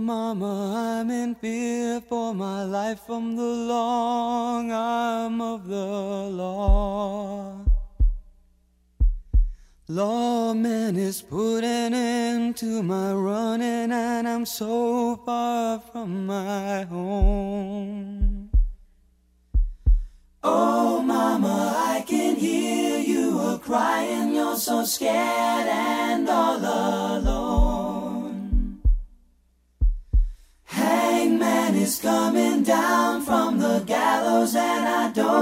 Mama, I'm in fear for my life from the long arm of the law. Lawman is putting an end to my running, and I'm so far from my home. Oh, Mama, I can hear you a-crying. You're so scared and all alone. Hangman is coming down from the gallows, and I don't